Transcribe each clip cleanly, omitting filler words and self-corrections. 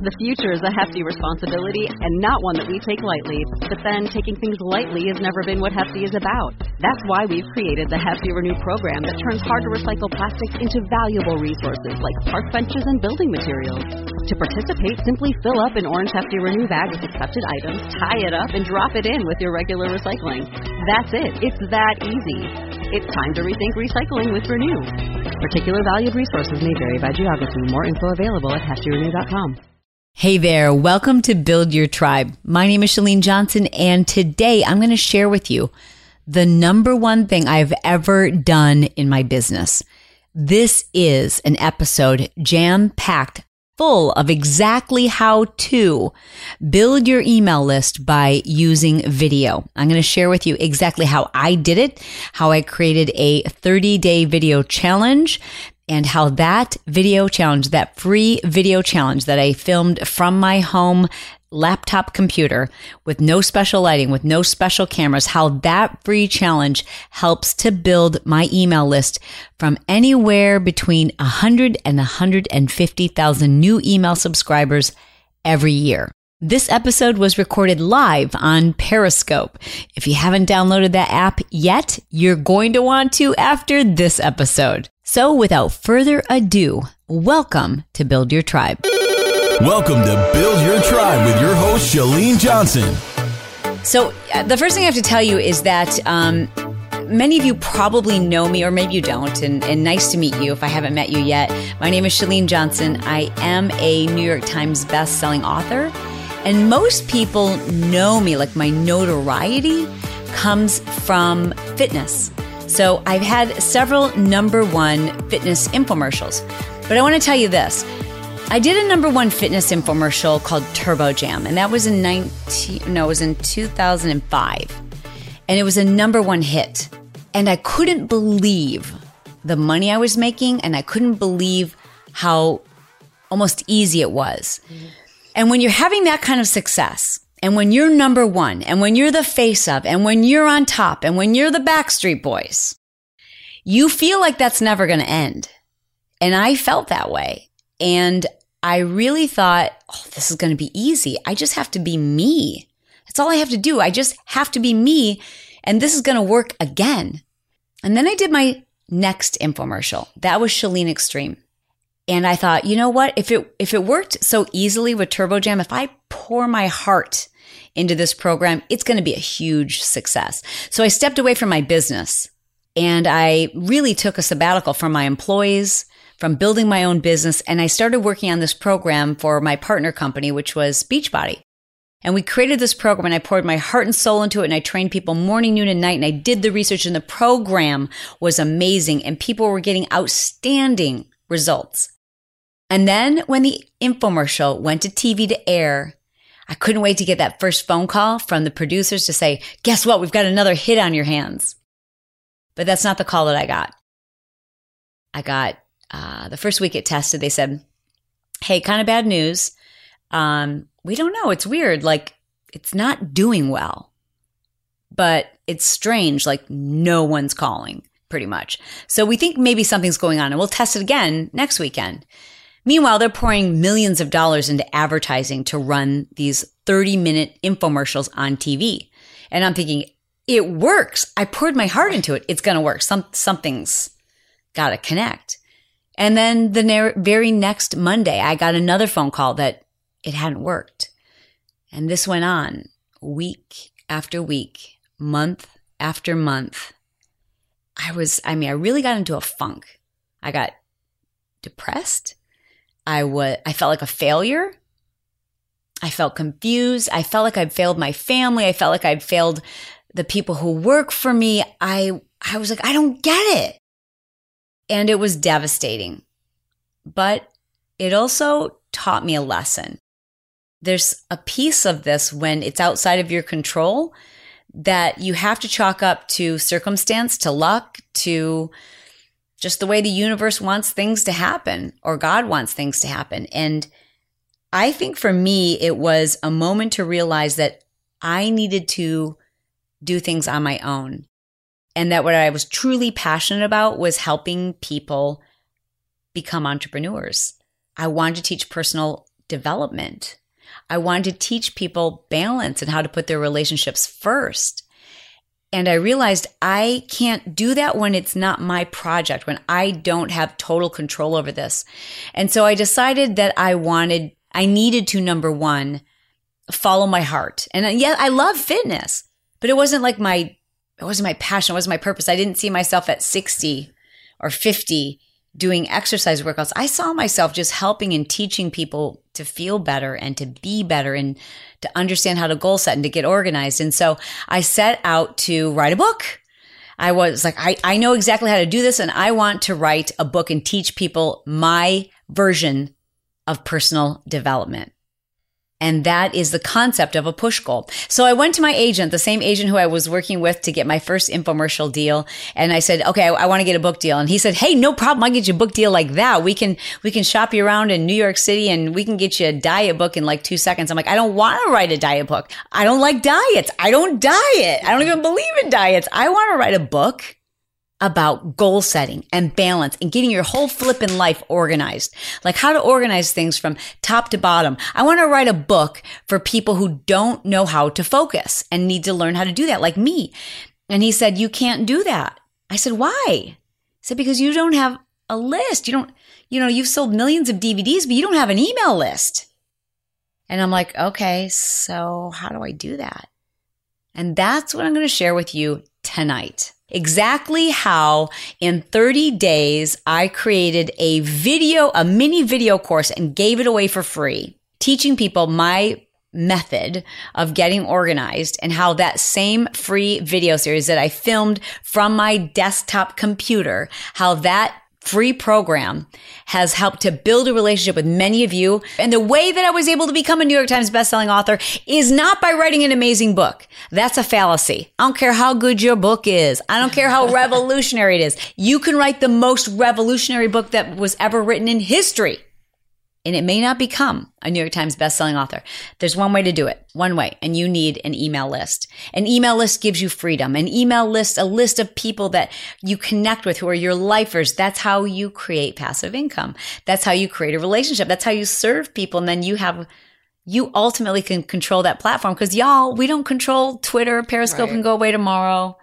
The future is a hefty responsibility and not one that we take lightly. But then taking things lightly has never been what Hefty is about. That's why we've created the Hefty Renew program that turns hard-to-recycle plastics into valuable resources like park benches and building materials. To participate, simply fill up an orange Hefty Renew bag with accepted items, tie it up, and drop it in with your regular recycling. That's it. It's that easy. It's time to rethink recycling with Renew. Particular valued resources may vary by geography. More info available at heftyrenew.com. Hey there, welcome to Build Your Tribe. My name is Chalene Johnson, and today I'm going to share with you the number one thing I've ever done in my business. This is an episode jam-packed full of exactly how to build your email list by using video. I'm going to share with you exactly how I did it, how I created a 30-day video challenge, and how that video challenge, that free video challenge that I filmed from my home laptop computer with no special lighting, with no special cameras, how that free challenge helps to build my email list from anywhere between 100 and 150,000 new email subscribers every year. This episode was recorded live on Periscope. If you haven't downloaded that app yet, you're going to want to after this episode. So without further ado, welcome to Build Your Tribe. Welcome to Build Your Tribe with your host, Chalene Johnson. So the first thing I have to tell you is that many of you probably know me, or maybe you don't, and nice to meet you if I haven't met you yet. My name is Chalene Johnson. I am a New York Times best-selling author, and most people know me, like my notoriety comes from fitness. So I've had several number one fitness infomercials. But I want to tell you this. I did a number one fitness infomercial called Turbo Jam, and that was in 2005. And it was a number one hit. And I couldn't believe the money I was making, and I couldn't believe how almost easy it was. Mm-hmm. And when you're having that kind of success, and when you're number one, and when you're the face of, and when you're on top, and when you're the Backstreet Boys, you feel like that's never going to end. And I felt that way. And I really thought, oh, this is going to be easy. I just have to be me. That's all I have to do. I just have to be me. And this is going to work again. And then I did my next infomercial. That was Chalene Extreme. And I thought, you know what? If it worked so easily with Turbo Jam, if I pour my heart into this program, it's going to be a huge success. So I stepped away from my business and I really took a sabbatical from my employees, from building my own business. And I started working on this program for my partner company, which was Beachbody. And we created this program and I poured my heart and soul into it. And I trained people morning, noon, and night. And I did the research and the program was amazing. And people were getting outstanding results. And then when the infomercial went to TV to air, I couldn't wait to get that first phone call from the producers to say, guess what? We've got another hit on your hands. But that's not the call that I got. I got the first week it tested, they said, hey, kind of bad news. We don't know. It's weird. Like, it's not doing well. But it's strange. Like, no one's calling, pretty much. So we think maybe something's going on, and we'll test it again next weekend. Meanwhile, they're pouring millions of dollars into advertising to run these 30-minute infomercials on TV. And I'm thinking, it works. I poured my heart into it. It's going to work. Something's got to connect. And then the very next Monday, I got another phone call that it hadn't worked. And this went on week after week, month after month. I really got into a funk. I got depressed. I felt like a failure. I felt confused. I felt like I'd failed my family. I felt like I'd failed the people who work for me. I was like, I don't get it. And it was devastating. But it also taught me a lesson. There's a piece of this when it's outside of your control that you have to chalk up to circumstance, to luck, to just the way the universe wants things to happen, or God wants things to happen. And I think for me, it was a moment to realize that I needed to do things on my own. And that what I was truly passionate about was helping people become entrepreneurs. I wanted to teach personal development. I wanted to teach people balance and how to put their relationships first. And I realized I can't do that when it's not my project, when I don't have total control over this. And so I decided that I needed to, number one, follow my heart. And yeah, I love fitness, but it wasn't my passion. It wasn't my purpose. I didn't see myself at 60 or 50 doing exercise workouts. I saw myself just helping and teaching people to feel better and to be better and to understand how to goal set and to get organized. And so I set out to write a book. I was like, I know exactly how to do this, and I want to write a book and teach people my version of personal development. And that is the concept of a push goal. So I went to my agent, the same agent who I was working with to get my first infomercial deal. And I said, okay, I want to get a book deal. And he said, hey, no problem. I'll get you a book deal like that. We can shop you around in New York City and we can get you a diet book in like 2 seconds. I'm like, I don't want to write a diet book. I don't like diets. I don't diet. I don't even believe in diets. I want to write a book about goal setting and balance and getting your whole flippin' life organized, like how to organize things from top to bottom. I want to write a book for people who don't know how to focus and need to learn how to do that, like me. And he said, you can't do that. I said, why? He said, because you don't have a list. You've sold millions of DVDs, but you don't have an email list. And I'm like, okay, so how do I do that? And that's what I'm going to share with you tonight. Exactly how in 30 days I created a mini video course and gave it away for free, teaching people my method of getting organized and how that same free video series that I filmed from my desktop computer, how that free program has helped to build a relationship with many of you. And the way that I was able to become a New York Times bestselling author is not by writing an amazing book. That's a fallacy. I don't care how good your book is. I don't care how revolutionary it is. You can write the most revolutionary book that was ever written in history, and it may not become a New York Times bestselling author. There's one way to do it, one way, and you need an email list. An email list gives you freedom. An email list, a list of people that you connect with who are your lifers. That's how you create passive income. That's how you create a relationship. That's how you serve people. And then you ultimately can control that platform, because y'all, we don't control Twitter. Periscope can go away tomorrow.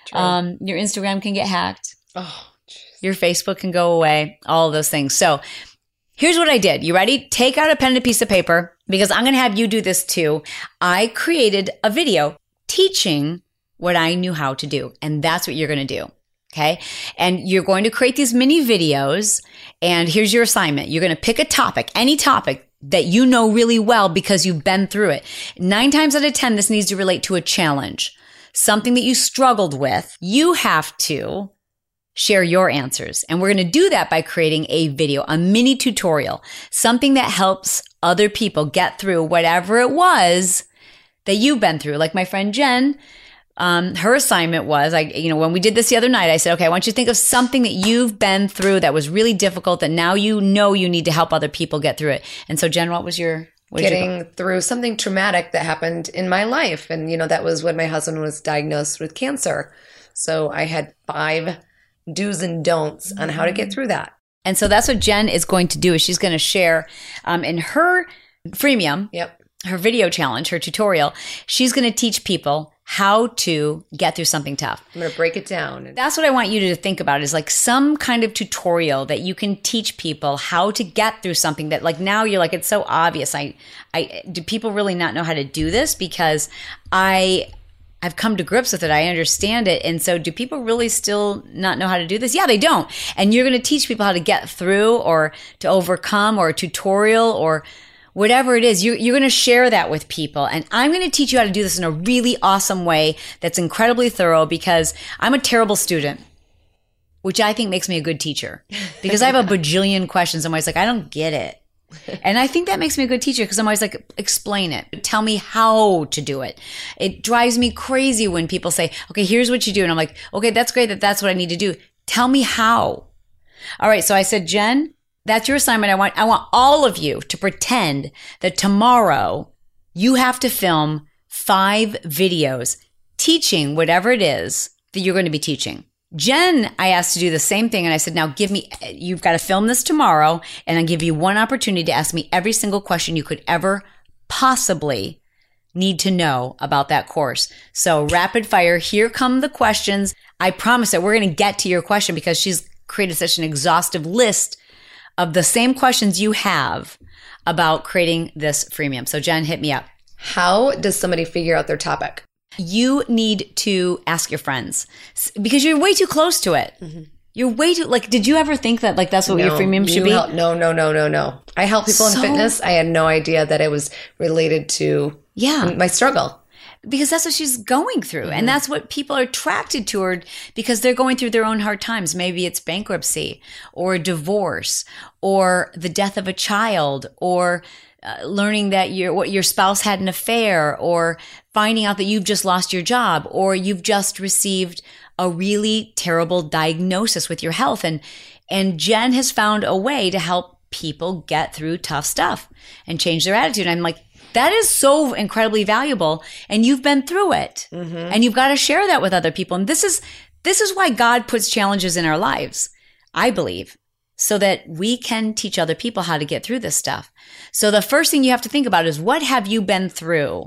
Your Instagram can get hacked. Oh, geez. Your Facebook can go away. All of those things. So here's what I did. You ready? Take out a pen and a piece of paper, because I'm going to have you do this too. I created a video teaching what I knew how to do. And that's what you're going to do. Okay. And you're going to create these mini videos. And here's your assignment. You're going to pick a topic, any topic that you know really well because you've been through it. 9 times out of 10, this needs to relate to a challenge, something that you struggled with. You have to share your answers. And we're going to do that by creating a video, a mini tutorial, something that helps other people get through whatever it was that you've been through. Like my friend Jen, her assignment was, when we did this the other night, I said, okay, I want you to think of something that you've been through that was really difficult that now you know you need to help other people get through it. And so Jen, what was your getting through something traumatic that happened in my life. And, that was when my husband was diagnosed with cancer. So I had 5 do's and don'ts on how to get through that. And so that's what Jen is going to do, is she's going to share in her freemium, her video challenge, her tutorial, she's going to teach people how to get through something tough. I'm going to break it down. That's what I want you to think about, is like some kind of tutorial that you can teach people how to get through something that, like, now you're like, it's so obvious. Do people really not know how to do this? Because I've come to grips with it. I understand it. And so do people really still not know how to do this? Yeah, they don't. And you're going to teach people how to get through or to overcome, or a tutorial or whatever it is. You're going to share that with people. And I'm going to teach you how to do this in a really awesome way that's incredibly thorough, because I'm a terrible student, which I think makes me a good teacher, because I have a bajillion questions. I'm always like, I don't get it. And I think that makes me a good teacher, because I'm always like, explain it. Tell me how to do it. It drives me crazy when people say, okay, here's what you do. And I'm like, okay, that's great that's what I need to do. Tell me how. All right. So I said, Jen, that's your assignment. I want all of you to pretend that tomorrow you have to film 5 videos teaching whatever it is that you're going to be teaching. Jen, I asked to do the same thing. And I said, now you've got to film this tomorrow. And I'll give you one opportunity to ask me every single question you could ever possibly need to know about that course. So rapid fire, here come the questions. I promise that we're going to get to your question because she's created such an exhaustive list of the same questions you have about creating this freemium. So Jen, hit me up. How does somebody figure out their topic? You need to ask your friends because you're way too close to it. Mm-hmm. You're way too, did you ever think that that's what your freemium should be? No. I help people in fitness. I had no idea that it was related to my struggle. Because that's what she's going through. Mm-hmm. And that's what people are attracted to her because they're going through their own hard times. Maybe it's bankruptcy or divorce or the death of a child or learning that your spouse had an affair or finding out that you've just lost your job or you've just received a really terrible diagnosis with your health. And Jen has found a way to help people get through tough stuff and change their attitude. And I'm like, that is so incredibly valuable. And you've been through it. Mm-hmm. And you've got to share that with other people. And this is why God puts challenges in our lives, I believe, so that we can teach other people how to get through this stuff. So the first thing you have to think about is, what have you been through?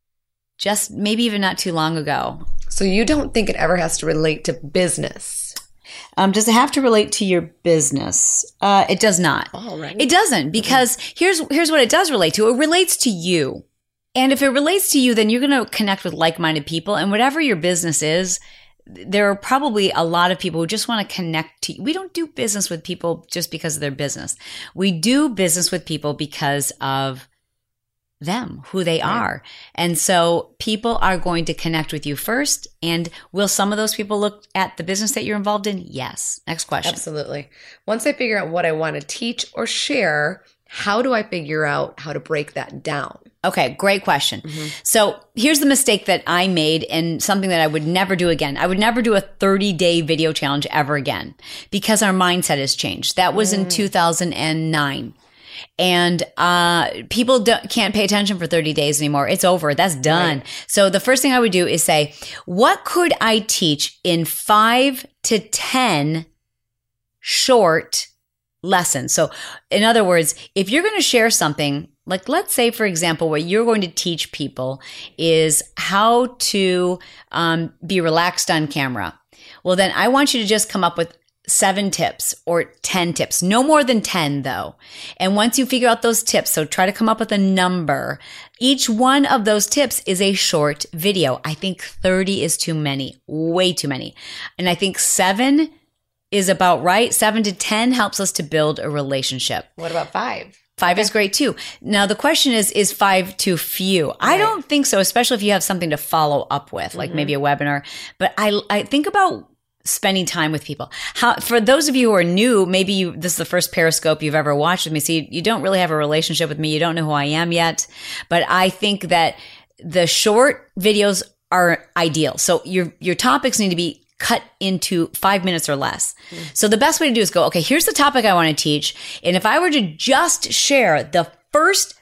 Just maybe even not too long ago. So you don't think it ever has to relate to business? Does it have to relate to your business? It does not. All right. It doesn't, because here's what it does relate to. It relates to you. And if it relates to you, then you're going to connect with like-minded people. And whatever your business is, there are probably a lot of people who just want to connect to you. We don't do business with people just because of their business. We do business with people because of them, who they are. And so people are going to connect with you first. And will some of those people look at the business that you're involved in? Yes. Next question. Absolutely. Once I figure out what I want to teach or share, how do I figure out how to break that down? Okay, great question. Mm-hmm. So here's the mistake that I made and something that I would never do again. I would never do a 30-day video challenge ever again because our mindset has changed. That was in 2009. And people can't pay attention for 30 days anymore. It's over. That's done. Right. So the first thing I would do is say, what could I teach in 5 to 10 short lessons? So in other words, if you're going to share something, like let's say, for example, what you're going to teach people is how to be relaxed on camera. Well, then I want you to just come up with 7 tips or 10 tips, no more than 10 though. And once you figure out those tips, so try to come up with a number. Each one of those tips is a short video. I think 30 is too many, way too many. And I think 7 is about right. 7 to 10 helps us to build a relationship. What about 5? 5 is great too. Now the question is 5 too few? Right. I don't think so, especially if you have something to follow up with, like maybe a webinar. But I think about spending time with people. For those of you who are new, maybe this is the first Periscope you've ever watched with me. So you don't really have a relationship with me. You don't know who I am yet. But I think that the short videos are ideal. So your topics need to be cut into 5 minutes or less. So the best way to do is go, okay, here's the topic I want to teach. And if I were to just share the first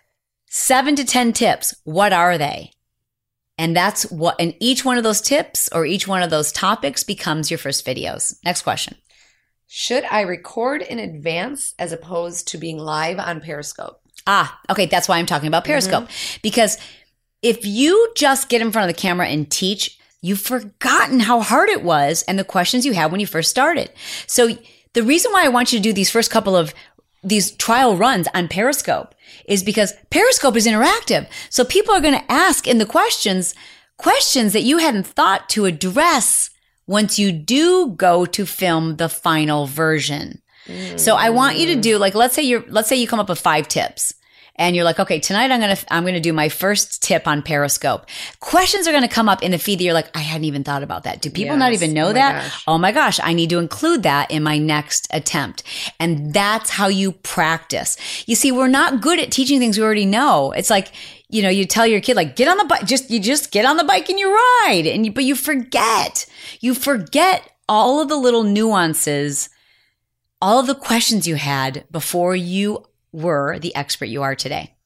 7 to 10 tips, what are they? And and each one of those tips or each one of those topics becomes your first videos. Next question. Should I record in advance as opposed to being live on Periscope? Okay. That's why I'm talking about Periscope. Because if you just get in front of the camera and teach, you've forgotten how hard it was and the questions you had when you first started. So the reason why I want you to do these first couple of these trial runs on Periscope is because Periscope is interactive. So people are going to ask in the questions that you hadn't thought to address once you do go to film the final version. So I want you to do, like, let's say you come up with 5 tips. And you're like, okay, tonight I'm going to do my first tip on Periscope. Questions are going to come up in the feed that you're like, I hadn't even thought about that. Do people not even know that? Gosh. Oh my gosh, I need to include that in my next attempt. And that's how you practice. You see, we're not good at teaching things we already know. It's like, you tell your kid, like, get on the bike, you just get on the bike and you ride. But you forget all of the little nuances, all of the questions you had before you were the expert you are today.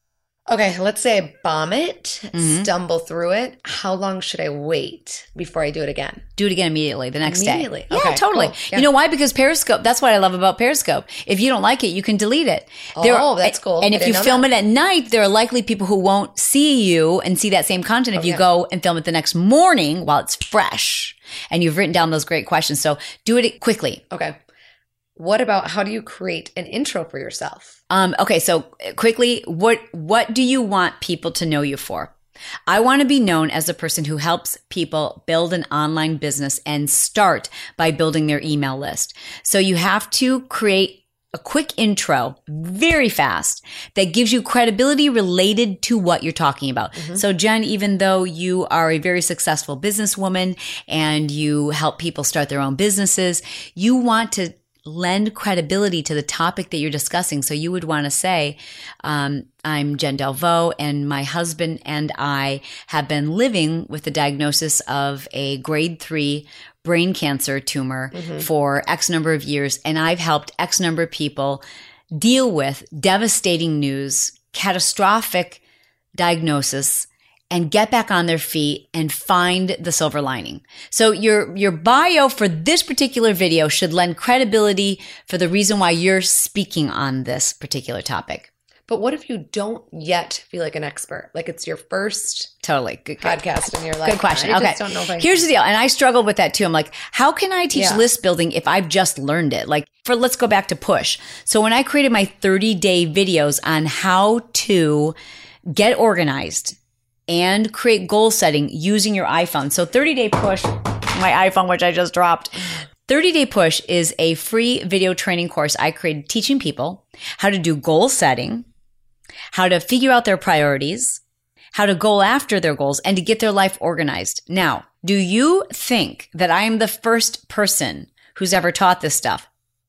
Okay, let's say I bomb it, stumble through it. How long should I wait before I do it again? Do it again immediately the next day. Immediately. Yeah, Okay, totally. cool. Yeah. You know why? Because Periscope, that's what I love about Periscope. If you don't like it, you can delete it. Oh, that's cool. And I if you didn't know film that. it at night, there are likely people who won't see you and see that same content if you yeah. go and film it the next morning while it's fresh and you've written down those great questions. So do it quickly. Okay. What about how do you create an intro for yourself? Okay, so quickly, what do you want people to know you for? I want to be known as the person who helps people build an online business and start by building their email list. So you have to create a quick intro, very fast, that gives you credibility related to what you're talking about. So Jen, even though you are a very successful businesswoman and you help people start their own businesses, you want to lend credibility to the topic that you're discussing. So you would want to say, I'm Jen Delvaux and my husband and I have been living with the diagnosis of a grade 3 brain cancer tumor for X number of years. And I've helped X number of people deal with devastating news, catastrophic diagnosis, and get back on their feet and find the silver lining. So your bio for this particular video should lend credibility for the reason why you're speaking on this particular topic. But what if you don't yet feel like an expert? Like it's your first Totally. Good podcast and you're like, Good question. I Okay. just don't know if I Here's the deal. And I struggled with that too. I'm like, how can I teach Yeah. list building if I've just learned it? Like let's go back to push. So when I created my 30-day videos on how to get organized and create goal setting using your iPhone. So 30-day push, my iPhone, which I just dropped. 30-day push is a free video training course I created teaching people how to do goal setting, how to figure out their priorities, how to go after their goals, and to get their life organized. Now, do you think that I am the first person who's ever taught this stuff?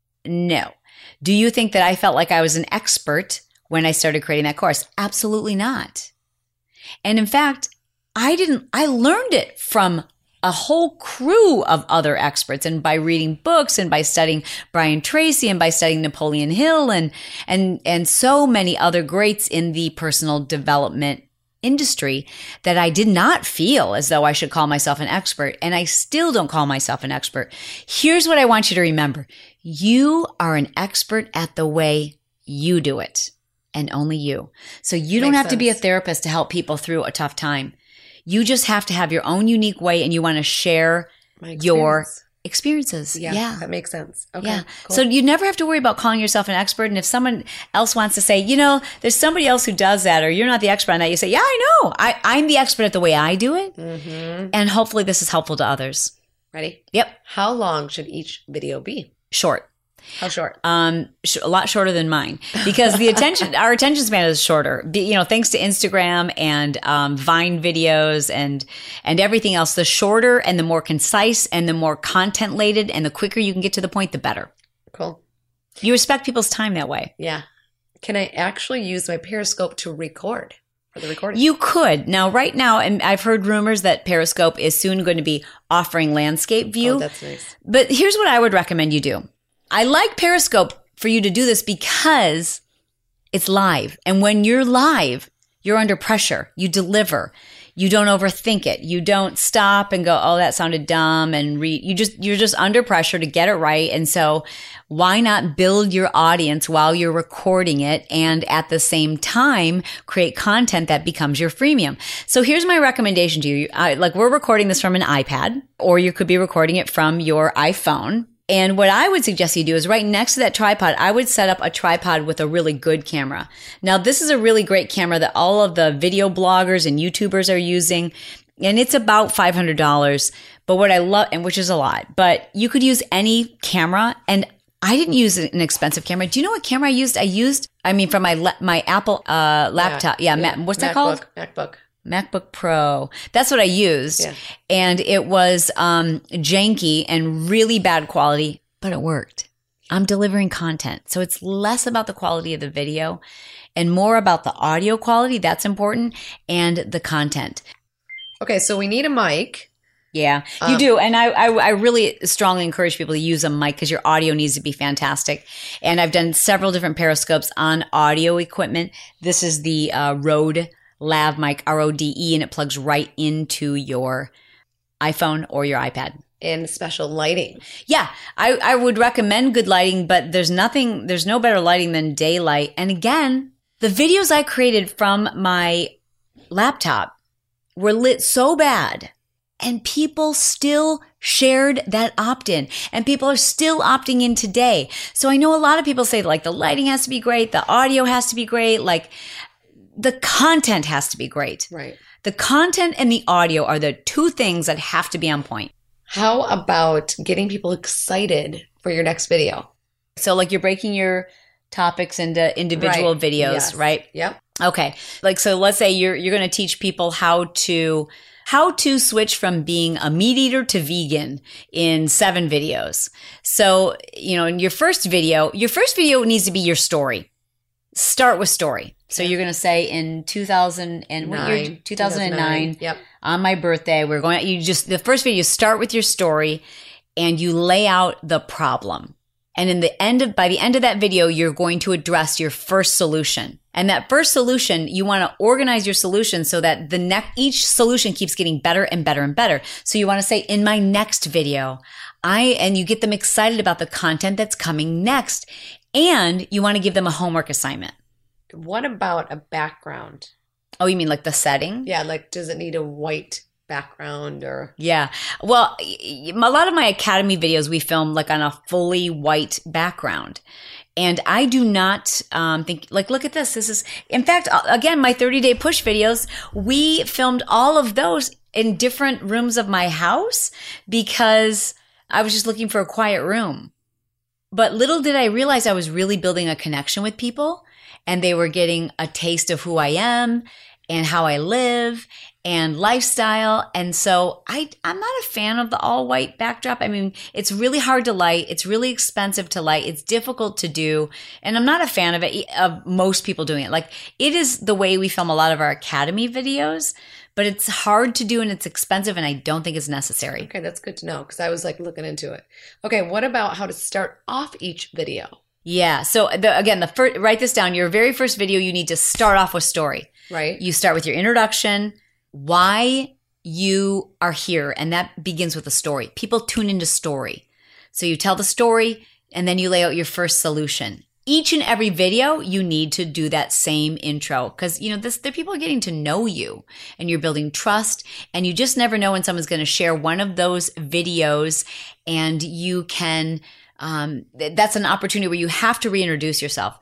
No. Do you think that I felt like I was an expert when I started creating that course? Absolutely not. And in fact, I learned it from a whole crew of other experts and by reading books and by studying Brian Tracy and by studying Napoleon Hill and so many other greats in the personal development industry that I did not feel as though I should call myself an expert. And I still don't call myself an expert. Here's what I want you to remember. You are an expert at the way you do it. And only you. So you don't have to be a therapist to help people through a tough time. You just have to have your own unique way and you want to share your experiences. Yeah, that makes sense. Okay, yeah. cool. So you never have to worry about calling yourself an expert. And if someone else wants to say, there's somebody else who does that or you're not the expert on that, you say, yeah, I know. I'm the expert at the way I do it. And hopefully this is helpful to others. Ready? Yep. How long should each video be? Short. How short? A lot shorter than mine because our attention span is shorter. Thanks to Instagram and Vine videos and everything else. The shorter and the more concise and the more content laden and the quicker you can get to the point, the better. Cool. You respect people's time that way. Yeah. Can I actually use my Periscope to record for the recording? You could. Now, right now, and I've heard rumors that Periscope is soon going to be offering landscape view. Oh, that's nice. But here's what I would recommend you do. I like Periscope for you to do this because it's live. And when you're live, you're under pressure. You deliver. You don't overthink it. You don't stop and go, oh, that sounded dumb and you're just under pressure to get it right. And so why not build your audience while you're recording it and at the same time create content that becomes your freemium? So here's my recommendation to you. We're recording this from an iPad or you could be recording it from your iPhone. And what I would suggest you do is right next to that tripod, I would set up a tripod with a really good camera. Now, this is a really great camera that all of the video bloggers and YouTubers are using. And it's about $500. But what I love, and which is a lot, but you could use any camera. And I didn't use an expensive camera. Do you know what camera I used? From my Apple laptop. What's that called? MacBook Pro. That's what I used. Yeah. And it was janky and really bad quality, but it worked. I'm delivering content. So it's less about the quality of the video and more about the audio quality. That's important. And the content. Okay, so we need a mic. Yeah, you do. And I really strongly encourage people to use a mic because your audio needs to be fantastic. And I've done several different Periscopes on audio equipment. This is the Rode Lav mic, Rode, and it plugs right into your iPhone or your iPad. And special lighting. Yeah, I would recommend good lighting, but there's no better lighting than daylight. And again, the videos I created from my laptop were lit so bad. And people still shared that opt-in, and people are still opting in today. So I know a lot of people say like the lighting has to be great, the audio has to be great, like the content has to be great. Right. The content and the audio are the two things that have to be on point. How about getting people excited for your next video? So like you're breaking your topics into individual Right. videos, Yes. right? Yep. Okay. Like, so let's say you're going to teach people how to switch from being a meat eater to vegan in 7 videos. So, in your first video needs to be your story. Start with story. So you're going to say in 2009, Yep. on my birthday, the first video, you start with your story and you lay out the problem. And by the end of that video, you're going to address your first solution. And that first solution, you want to organize your solution so that each solution keeps getting better and better and better. So you want to say, in my next video, and you get them excited about the content that's coming next. And you want to give them a homework assignment. What about a background? Oh, you mean like the setting? Yeah, like does it need a white background or? Yeah. Well, a lot of my Academy videos we film like on a fully white background. And I do not think, like, look at this. This is, in fact, again, my 30-day push videos, we filmed all of those in different rooms of my house because I was just looking for a quiet room. But little did I realize I was really building a connection with people, and they were getting a taste of who I am and how I live and lifestyle. And so I'm not a fan of the all white backdrop. I mean, it's really hard to light. It's really expensive to light. It's difficult to do. And I'm not a fan of it, of most people doing it. Like, it is the way we film a lot of our Academy videos, but it's hard to do and it's expensive, and I don't think it's necessary. Okay, that's good to know because I was like looking into it. Okay, what about how to start off each video? Yeah. So write this down. Your very first video, you need to start off with story. Right. You start with your introduction, why you are here, and that begins with a story. People tune into story. So you tell the story, and then you lay out your first solution. Each and every video, you need to do that same intro because, the people are getting to know you and you're building trust, and you just never know when someone's going to share one of those videos, and you can, that's an opportunity where you have to reintroduce yourself.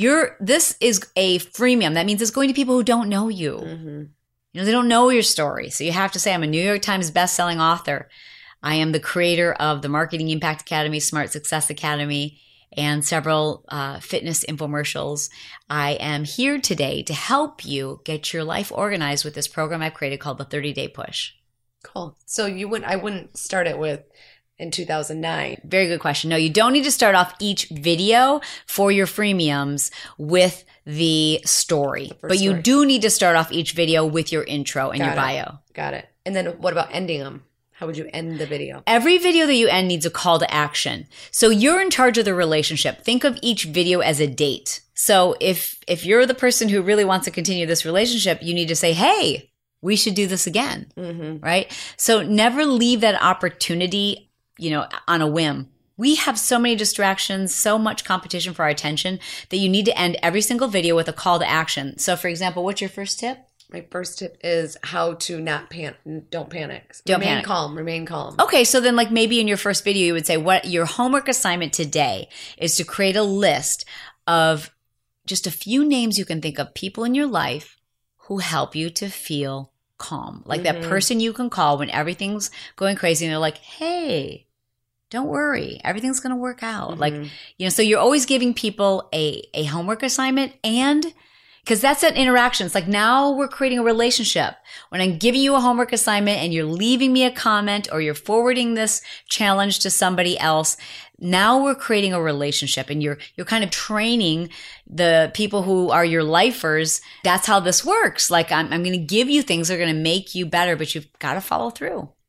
This is a freemium. That means it's going to people who don't know you. Mm-hmm. They don't know your story. So you have to say, I'm a New York Times bestselling author. I am the creator of the Marketing Impact Academy, Smart Success Academy, and several fitness infomercials. I am here today to help you get your life organized with this program I've created called the 30-Day Push. Cool. So I wouldn't start it with in 2009. Very good question. No, you don't need to start off each video for your freemiums with the story, but you do need to start off each video with your intro and your bio. Got it. And then what about ending them? How would you end the video? Every video that you end needs a call to action. So you're in charge of the relationship. Think of each video as a date. So if you're the person who really wants to continue this relationship, you need to say, hey, we should do this again, right? So never leave that opportunity, on a whim. We have so many distractions, so much competition for our attention that you need to end every single video with a call to action. So for example, what's your first tip? My first tip is how to not panic. Don't panic. Remain calm. Remain calm. Okay, so then like maybe in your first video, you would say what your homework assignment today is to create a list of just a few names you can think of, people in your life who help you to feel calm. Like that person you can call when everything's going crazy and they're like, hey, don't worry, everything's going to work out. Like, so you're always giving people a homework assignment, and because that's an interaction. It's like now we're creating a relationship. When I'm giving you a homework assignment and you're leaving me a comment or you're forwarding this challenge to somebody else, now we're creating a relationship, and you're kind of training the people who are your lifers. That's how this works. Like I'm going to give you things that are going to make you better, but you've got to follow through.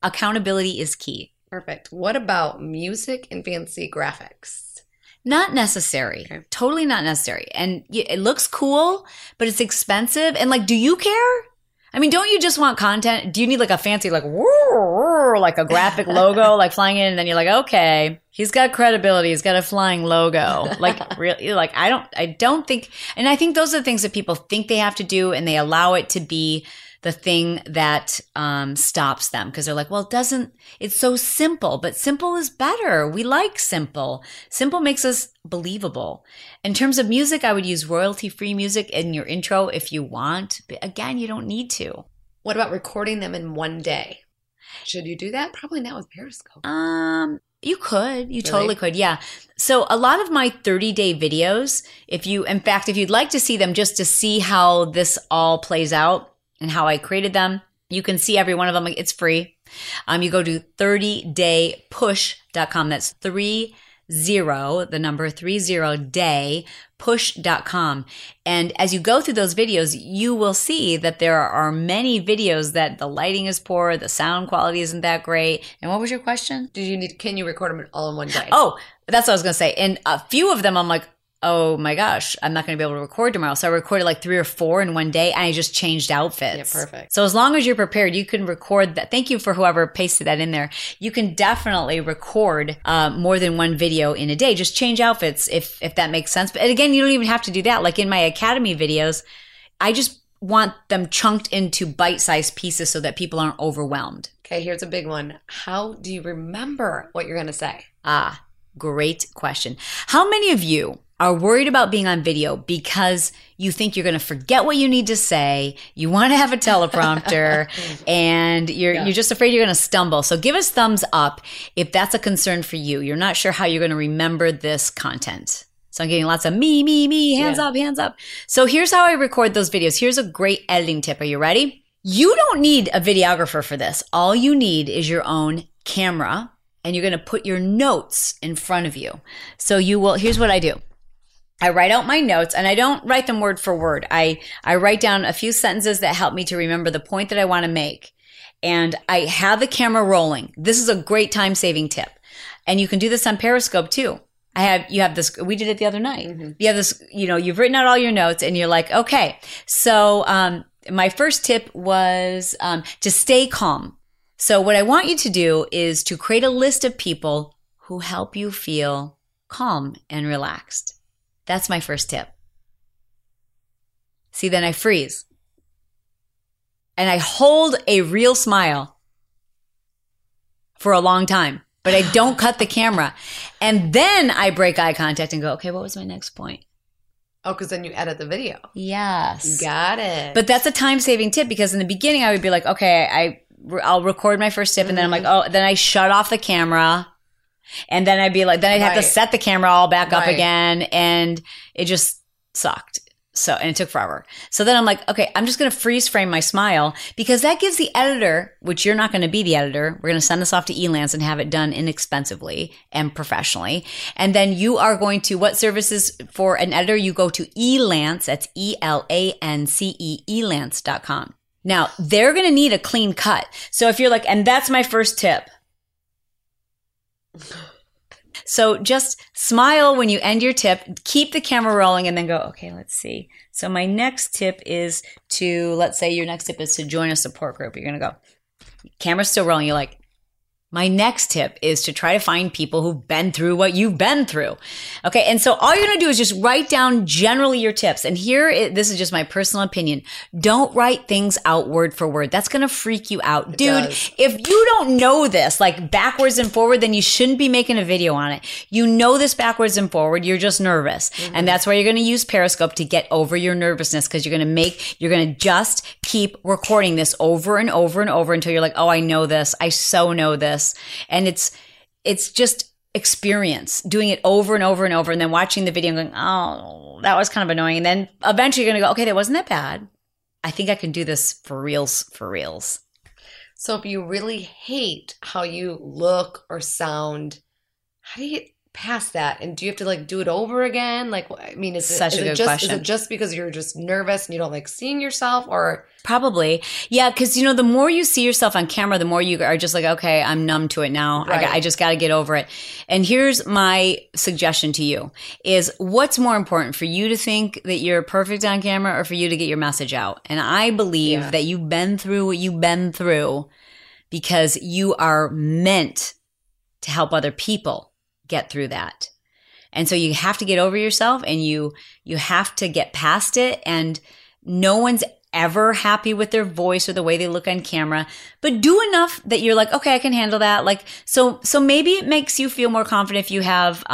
accountability is key. Perfect. What about music and fancy graphics? Not necessary. Okay. Totally not necessary. And it looks cool, but it's expensive. And like, do you care? I mean, don't you just want content? Do you need like a fancy, like, like a graphic logo, like flying in, and then you're like, okay, he's got credibility. He's got a flying logo. Like, really, like, I don't think, and I think those are the things that people think they have to do, and they allow it to be the thing that stops them, because they're like, well, it's so simple, but simple is better. We like simple. Simple makes us believable. In terms of music, I would use royalty-free music in your intro if you want. But again, you don't need to. What about recording them in one day? Should you do that? Probably not with Periscope. You could. You totally could. Yeah. So a lot of my 30-day videos, if you'd like to see them just to see how this all plays out and how I created them, you can see every one of them. It's free. You go to 30daypush.com. That's 30, the number 30day push.com. And as you go through those videos, you will see that there are many videos that the lighting is poor, the sound quality isn't that great. And what was your question? Can you record them all in one day? Oh, that's what I was going to say. And a few of them, I'm like, oh my gosh, I'm not going to be able to record tomorrow. So I recorded like 3 or 4 in one day, and I just changed outfits. Yeah, perfect. So as long as you're prepared, you can record that. Thank you for whoever pasted that in there. You can definitely record more than one video in a day. Just change outfits if that makes sense. But again, you don't even have to do that. Like in my Academy videos, I just want them chunked into bite-sized pieces so that people aren't overwhelmed. Okay, here's a big one. How do you remember what you're going to say? Great question. How many of you are worried about being on video because you think you're going to forget what you need to say, you want to have a teleprompter, and you're just afraid you're going to stumble? So give us thumbs up if that's a concern for you. You're not sure how you're going to remember this content. So I'm getting lots of me, hands up, hands up. So here's how I record those videos. Here's a great editing tip. Are you ready? You don't need a videographer for this. All you need is your own camera, and you're going to put your notes in front of you. So here's what I do. I write out my notes, and I don't write them word for word. I write down a few sentences that help me to remember the point that I want to make. And I have the camera rolling. This is a great time-saving tip. And you can do this on Periscope too. You have this, we did it the other night. Mm-hmm. You have this, you've written out all your notes, and you're like, okay. So my first tip was to stay calm. So what I want you to do is to create a list of people who help you feel calm and relaxed. That's my first tip. See, then I freeze. And I hold a real smile for a long time, but I don't cut the camera. And then I break eye contact and go, okay, what was my next point? Oh, because then you edit the video. Yes. Got it. But that's a time-saving tip, because in the beginning I would be like, okay, I'll record my first tip, and then I'm like, oh, then I shut off the camera. And then I'd be like, then I'd have to set the camera all back up again. And it just sucked. And it took forever. So then I'm like, okay, I'm just going to freeze frame my smile, because that gives the editor, which you're not going to be the editor. We're going to send this off to Elance and have it done inexpensively and professionally. And then you are going to, what services for an editor? You go to Elance. That's ELANCE, elance.com. Now they're going to need a clean cut. So if you're like, and that's my first tip. So just smile when you end your tip, keep the camera rolling, and then go, okay, let's see. So my next tip is let's say your next tip is to join a support group. You're going to go, camera's still rolling. You're like, my next tip is to try to find people who've been through what you've been through. Okay. And so all you're going to do is just write down generally your tips. And this is just my personal opinion. Don't write things out word for word. That's going to freak you out. Dude, if you don't know this, like backwards and forward, then you shouldn't be making a video on it. You know this backwards and forward. You're just nervous. Mm-hmm. And that's why you're going to use Periscope to get over your nervousness, because you're going to just keep recording this over and over and over until you're like, oh, I know this. I so know this. And it's just experience doing it over and over and over, and then watching the video and going, oh, that was kind of annoying. And then eventually you're going to go, okay, that wasn't that bad. I think I can do this for reals. So if you really hate how you look or sound, how do you past that? And do you have to like do it over again? Like, I mean, is Such a good question. Is it just because you're just nervous and you don't like seeing yourself, or? Probably. Yeah. Cause the more you see yourself on camera, the more you are just like, okay, I'm numb to it now. Right. I just got to get over it. And here's my suggestion to you is what's more important for you to think that you're perfect on camera or for you to get your message out? And I believe that you've been through what you've been through because you are meant to help other people get through that. And so you have to get over yourself and you have to get past it. And no one's ever happy with their voice or the way they look on camera, but do enough that you're like, okay, I can handle that. Like, so maybe it makes you feel more confident if you have,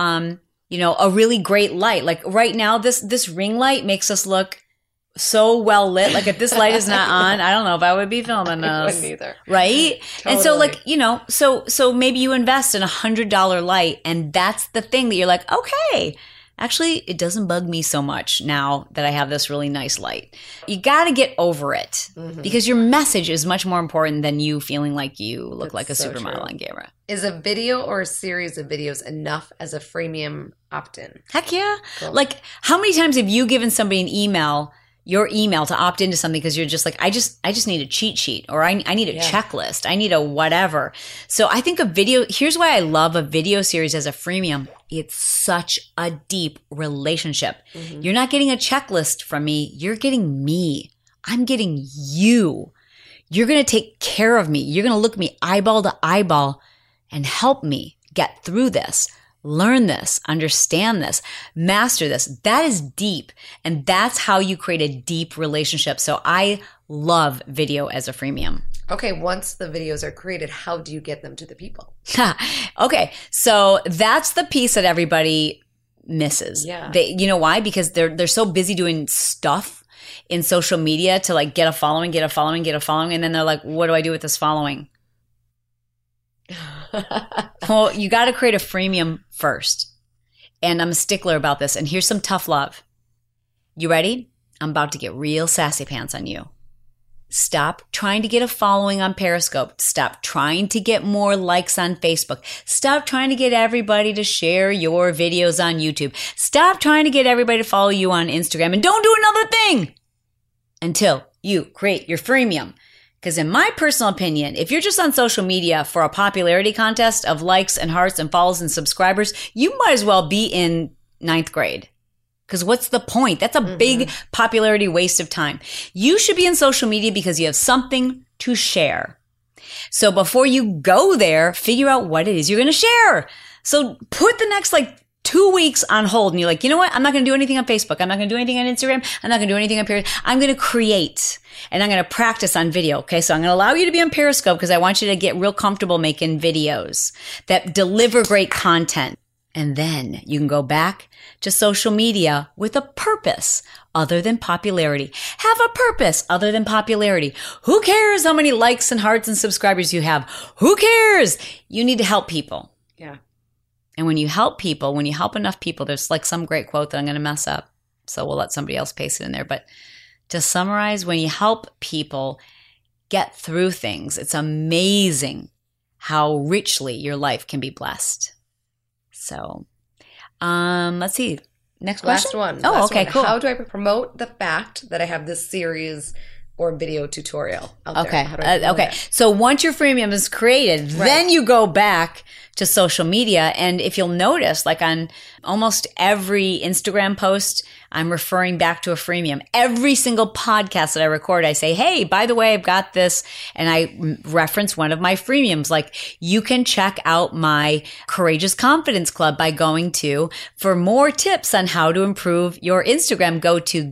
a really great light. Like right now, this ring light makes us look so well lit. Like if this light is not on, I don't know if I would be filming this. I wouldn't either. Right? Totally. And so like, so maybe you invest in $100 light and that's the thing that you're like, okay, actually it doesn't bug me so much now that I have this really nice light. You got to get over it because your message is much more important than you feeling like you look like a supermodel on camera. Is a video or a series of videos enough as a freemium opt-in? Heck yeah. Cool. Like how many times have you given somebody your email to opt into something because you're just like, I just need a cheat sheet or I need a checklist. I need a whatever. So I think here's why I love a video series as a freemium. It's such a deep relationship. Mm-hmm. You're not getting a checklist from me. You're getting me. I'm getting you. You're going to take care of me. You're going to look me eyeball to eyeball and help me get through this. Learn this, understand this, master this. That is deep. And that's how you create a deep relationship. So I love video as a freemium. Okay, once the videos are created, how do you get them to the people? Okay, so that's the piece that everybody misses. Yeah. You know why? Because they're so busy doing stuff in social media to like get a following. And then they're like, what do I do with this following? Well, you got to create a freemium first. And I'm a stickler about this. And here's some tough love. You ready? I'm about to get real sassy pants on you. Stop trying to get a following on Periscope. Stop trying to get more likes on Facebook. Stop trying to get everybody to share your videos on YouTube. Stop trying to get everybody to follow you on Instagram. And don't do another thing until you create your freemium. Because in my personal opinion, if you're just on social media for a popularity contest of likes and hearts and follows and subscribers, you might as well be in 9th grade. Because what's the point? That's a big popularity waste of time. You should be in social media because you have something to share. So before you go there, figure out what it is you're going to share. So put the next 2 weeks on hold and you're like, you know what? I'm not going to do anything on Facebook. I'm not going to do anything on Instagram. I'm not going to do anything on Periscope. I'm going to create and I'm going to practice on video. Okay. So I'm going to allow you to be on Periscope because I want you to get real comfortable making videos that deliver great content. And then you can go back to social media with a purpose other than popularity. Have a purpose other than popularity. Who cares how many likes and hearts and subscribers you have? Who cares? You need to help people. Yeah. And when you help people, when you help enough people, there's some great quote that I'm going to mess up. So we'll let somebody else paste it in there. But to summarize, when you help people get through things, it's amazing how richly your life can be blessed. So, let's see. Next question. Last one. Cool. How do I promote the fact that I have this series or video tutorial out okay. there? Okay. So once your freemium is created, then you go back to social media. And if you'll notice, on almost every Instagram post, I'm referring back to a freemium. Every single podcast that I record, I say, hey, by the way, I've got this. And I reference one of my freemiums. You can check out my Courageous Confidence Club by going to, for more tips on how to improve your Instagram, go to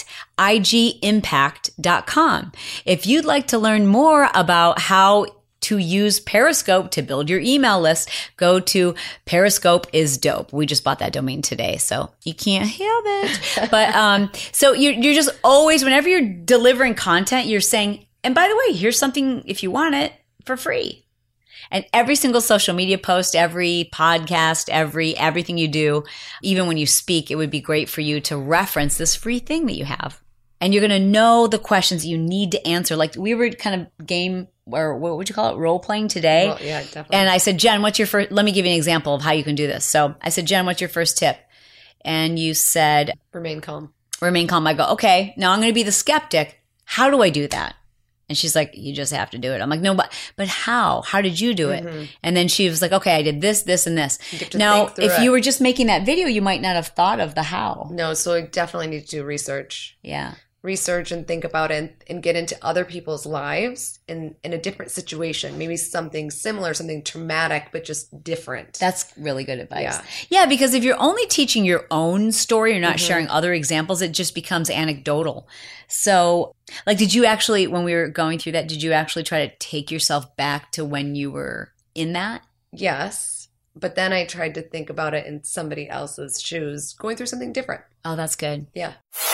getigimpact.com. If you'd like to learn more about how to use Periscope to build your email list, go to Periscope is Dope. We just bought that domain today, so you can't have it. But so you're just always, whenever you're delivering content, you're saying, and by the way, here's something if you want it for free. And every single social media post, every podcast, everything you do, even when you speak, it would be great for you to reference this free thing that you have. And you're going to know the questions you need to answer. Like we were kind of game, or what would you call it, role playing today. Well, yeah, definitely. And I said, Jen, what's your first, let me give you an example of how you can do this. So I said, Jen, what's your first tip? And you said, remain calm. Remain calm. I go, okay, now I'm going to be the skeptic. How do I do that? And she's like, you just have to do it. I'm like, no, but how? How did you do it? Mm-hmm. And then she was like, okay, I did this, this, and this. Now, if you were just making that video, you might not have thought of the how. No, so I definitely need to do research. Yeah. Research and think about it and get into other people's lives in a different situation. Maybe something similar, something traumatic, but just different. That's really good advice. Yeah, because if you're only teaching your own story, you're not sharing other examples, it just becomes anecdotal. So, like, did you actually, when we were going through that, did you actually try to take yourself back to when you were in that? Yes. But then I tried to think about it in somebody else's shoes, going through something different. Oh, that's good. Yeah.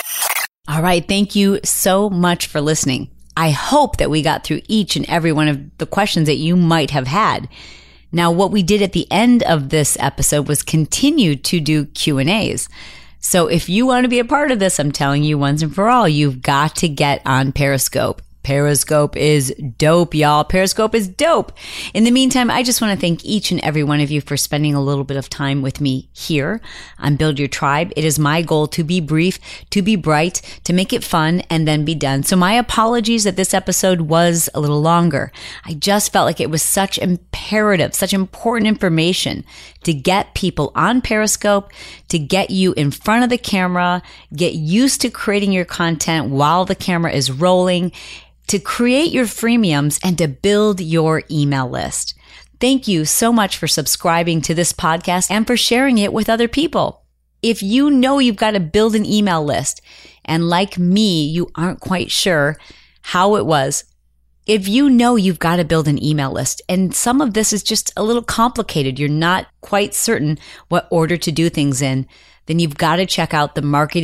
All right. Thank you so much for listening. I hope that we got through each and every one of the questions that you might have had. Now, what we did at the end of this episode was continue to do Q&As. So if you want to be a part of this, I'm telling you once and for all, you've got to get on Periscope. Periscope is dope, y'all. Periscope is dope. In the meantime, I just want to thank each and every one of you for spending a little bit of time with me here on Build Your Tribe. It is my goal to be brief, to be bright, to make it fun, and then be done. So my apologies that this episode was a little longer. I just felt like it was such imperative, such important information to get people on Periscope, to get you in front of the camera, get used to creating your content while the camera is rolling, to create your freemiums, and to build your email list. Thank you so much for subscribing to this podcast and for sharing it with other people. If you know you've got to build an email list, and like me, you aren't quite sure how it was, if you know you've got to build an email list, and some of this is just a little complicated, you're not quite certain what order to do things in, then you've got to check out the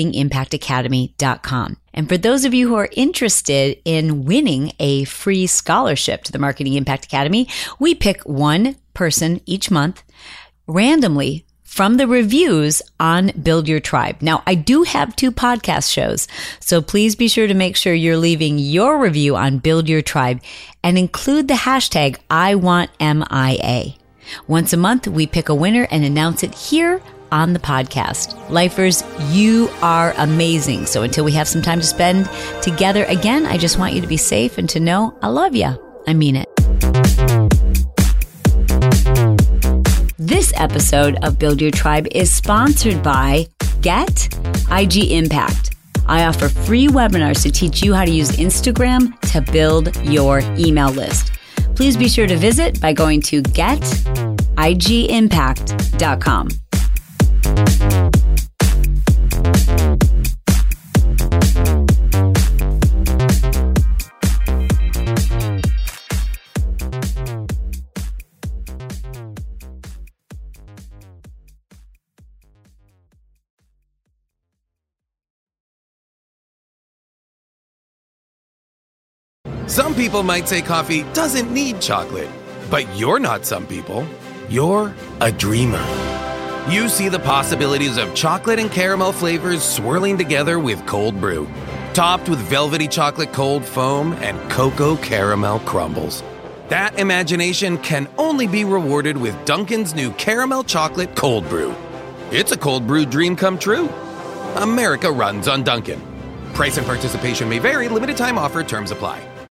marketingimpactacademy.com. And for those of you who are interested in winning a free scholarship to the Marketing Impact Academy, we pick one person each month randomly from the reviews on Build Your Tribe. Now, I do have 2 podcast shows, so please be sure to make sure you're leaving your review on Build Your Tribe and include the hashtag #IWantMIA. Once a month, we pick a winner and announce it here on the podcast. Lifers, you are amazing. So until we have some time to spend together again, I just want you to be safe and to know I love you. I mean it. This episode of Build Your Tribe is sponsored by Get IG Impact. I offer free webinars to teach you how to use Instagram to build your email list. Please be sure to visit by going to getigimpact.com. Some people might say coffee doesn't need chocolate, but you're not some people. You're a dreamer. You see the possibilities of chocolate and caramel flavors swirling together with cold brew, topped with velvety chocolate cold foam and cocoa caramel crumbles. That imagination can only be rewarded with Dunkin's new caramel chocolate cold brew. It's a cold brew dream come true. America runs on Dunkin'. Price and participation may vary. Limited time offer. Terms apply.